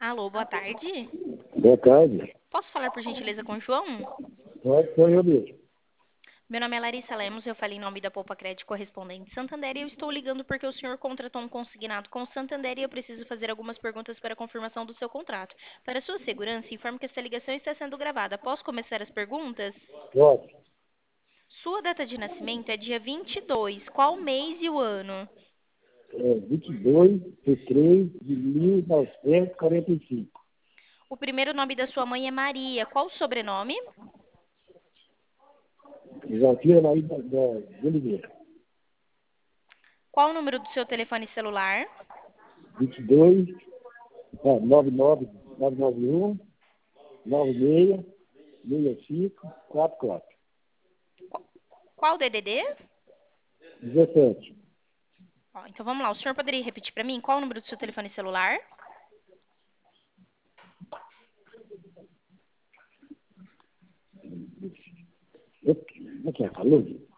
Alô, boa tarde. Boa tarde. Posso falar por gentileza com o João? Sou eu mesmo. Meu nome é Larissa Lemos, eu falei em nome da Poupa Crédito Correspondente Santander e eu estou ligando porque o senhor contratou um consignado com o Santander e eu preciso fazer algumas perguntas para confirmação do seu contrato. Para sua segurança, informo que esta ligação está sendo gravada. Posso começar as perguntas? Pode. Sua data de nascimento é dia 22. Qual mês e o ano? 22 de 3 de 1945. O primeiro nome da sua mãe é Maria. Qual o sobrenome? Joaquim Anaí de Oliveira. Qual o número do seu telefone celular? 22, 99, 991, 96, 65, 44. Qual o DDD? 17. Ó, então vamos lá, o senhor poderia repetir para mim qual o número do seu telefone celular? Como é que é? Falou?